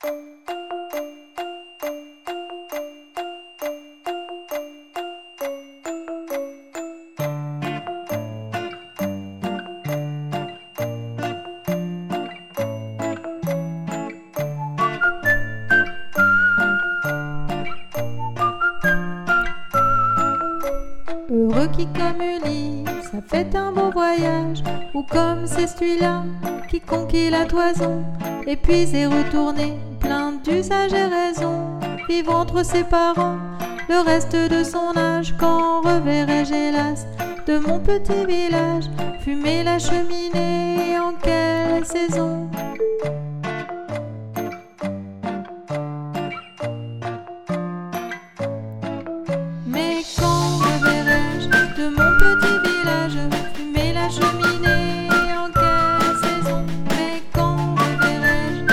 Heureux qui comme Ulysse a fait un beau voyage, ou comme c'est celui-là qui conquit la toison, et puis est retourné plein d'usage et raison, vivre entre ses parents le reste de son âge. Quand reverrai-je hélas de mon petit village fumer la cheminée, et en quelle saison? Mais quand reverrai-je de mon petit village fumer la cheminée, et en quelle saison? Mais quand reverrai-je?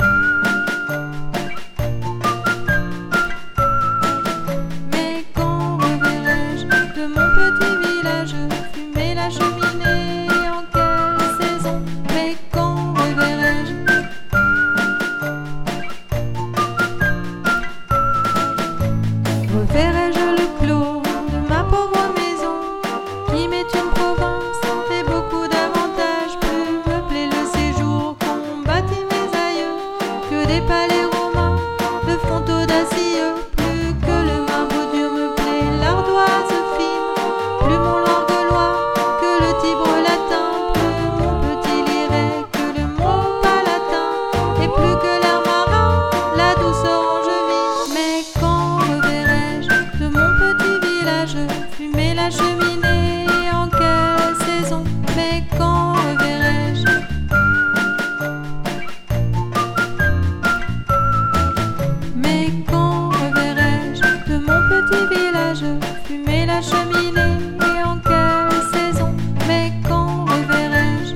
Mais quand reverrai-je de mon petit village fumer la cheminée, et en quelle saison? Mais quand reverrai-je? Reverrai-je le clos de ma pauvre maison, qui m'est une province et beaucoup d'avantages? Plus me plaît le séjour qu'ont bâti mes aïeux que des palais romains de frontaux d'acieux. Plus que le marbre dur me plaît l'ardoise fine, plus mon langlois que le Tibre latin, plus mon petit lyret que le mont palatin, et plus que l'air marin la douce orangevine. Mais quand reverrai-je de mon petit village fumer la cheminée, et en quelle saison? Mais quand reverrai-je? Mais quand reverrai-je de mon petit village fumer la cheminée, et en quelle saison? Mais quand reverrai-je?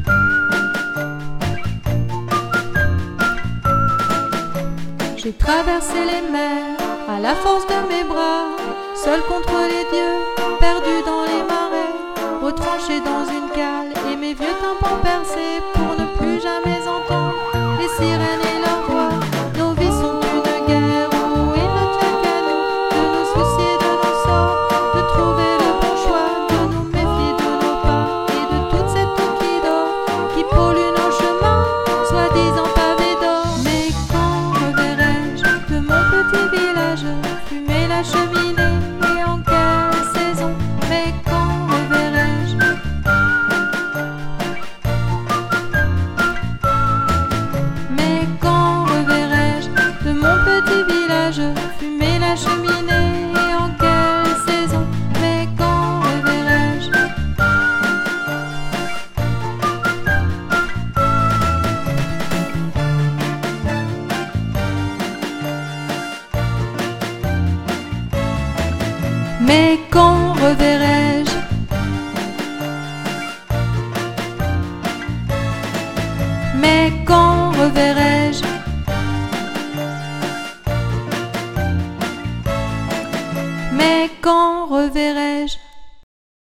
J'ai traversé les mers à la force de mes bras, seul contre les dieux, perdu dans les marais, retranché dans une cale et mes vieux tympans percés, pour ne plus jamais entendre les sirènes et leurs voix. Nos vies sont une guerre où il ne tient qu'à nous de nous soucier de nos sorts, de trouver le bon choix, de nous méfier de nos pas et de toute cette eau qui dort, qui pollue nos chemins, soi-disant pavés d'or. Mais quand reverrai-je de mon petit village fumer la cheminée, et en quelle saison? Mais quand reverrai-je? Mais quand reverrai-je de mon petit village fumer la cheminée, et en quelle saison? Mais quand reverrai-je? Mais quand reverrai-je? Mais quand reverrai-je?